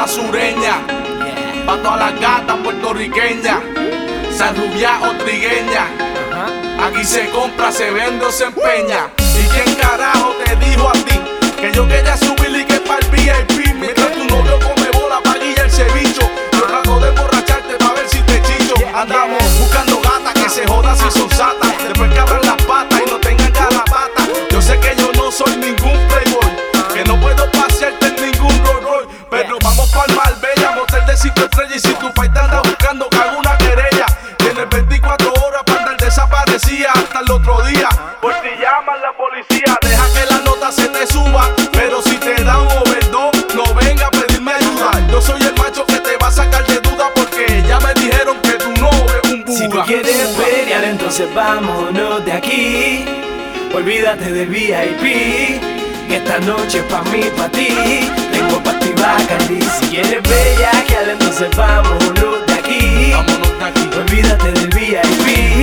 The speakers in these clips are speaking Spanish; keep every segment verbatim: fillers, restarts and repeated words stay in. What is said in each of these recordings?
la sureña, pa' todas las gatas puertorriqueñas, sanrubia o trigueña. Aquí se compra, se vende o se empeña. ¿Y quién carajo te dijo a ti que yo quería subir y que pa'l V I P? Mientras tu novio come bola, paguilla el cevicho. Yo trato de emborracharte pa' ver si te chicho. Andamos buscando gatas que se jodan si son satas. Después que abran las patas y no tengan garrapata. Yo sé que yo no soy ningún playboy, que no puedo pasearte en ningún Rolls Royce, pero vamos pa'l Marbella, motel de cinco estrellas. Y si tu país te anda buscando, que haga una querella. Tienes veinticuatro horas para andar desaparecida hasta el otro día. Por si llaman la policía, deja que la nota se te suba. Pero si te da un overdose, no venga a pedirme ayuda. Yo soy el macho que te va a sacar de duda, porque ya me dijeron que tu novio es un buga. Si tú quieres pelear, entonces vámonos de aquí. Olvídate del V I P, que esta noche es pa' mí, pa' ti. Tengo pa' ti Bacardi. Si quieres bellaquear, entonces vámonos de aquí. Vámonos de aquí. Olvídate del V I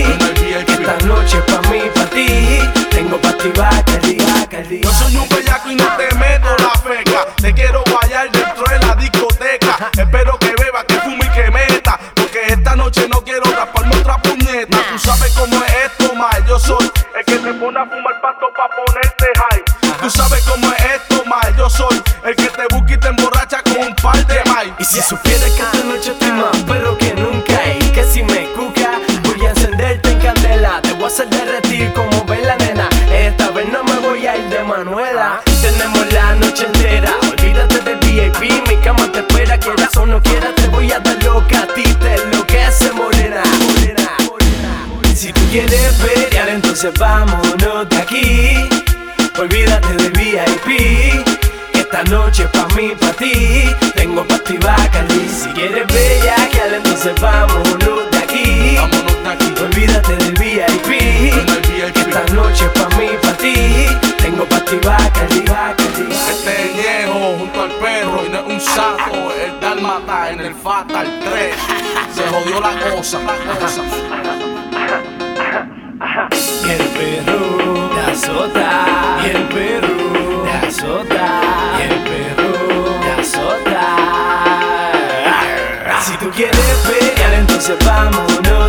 P, que esta noche es pa' mí, pa' ti. Tengo pa' ti Bacardi, Bacardi. Yo soy un bellaco y no te meto la feca. Te quiero guayar dentro de la discoteca. Espero que beba, que fume y que meta, porque esta noche no quiero rasparme otra puñeta. Tú sabes cómo es esto, ma. Yo soy el que te pone a fumar pasto pa' ponerte high. Tú sabes cómo es esto, ma. Yo soy el que te busca y te emborracha con un par de mai. Y si supieras que esta noche estoy más pero que nunca, y que si me cuca voy a encenderte en candela. Te voy a hacer derretir como ves la nena. Esta vez no me voy a ir de Manuela. Tenemos la noche entera, olvídate del V I P. Mi cama te espera, quieras o no quieras. Te voy a dar lo que a ti te enloquece, morena, morena, morena. Si tú quieres pelear, entonces vámonos de aquí. Olvídate del V I P, que esta noche es pa' mí, pa' ti. Tengo pa' ti Bacardi. Si quieres bellaquear, entonces vámonos de aquí. Vámonos de aquí. Olvídate del V I P, que esta noche es pa' mí, pa' ti. Tengo pa' ti Bacardi, Bacardi. Este viejo junto al perro y no es un sapo, el dálmata en el Fatal tres. Se jodió la cosa, la cosa. Y el perro te azota, y el perro te azota, y el perro te azota. Si tú quieres pelear, entonces vámonos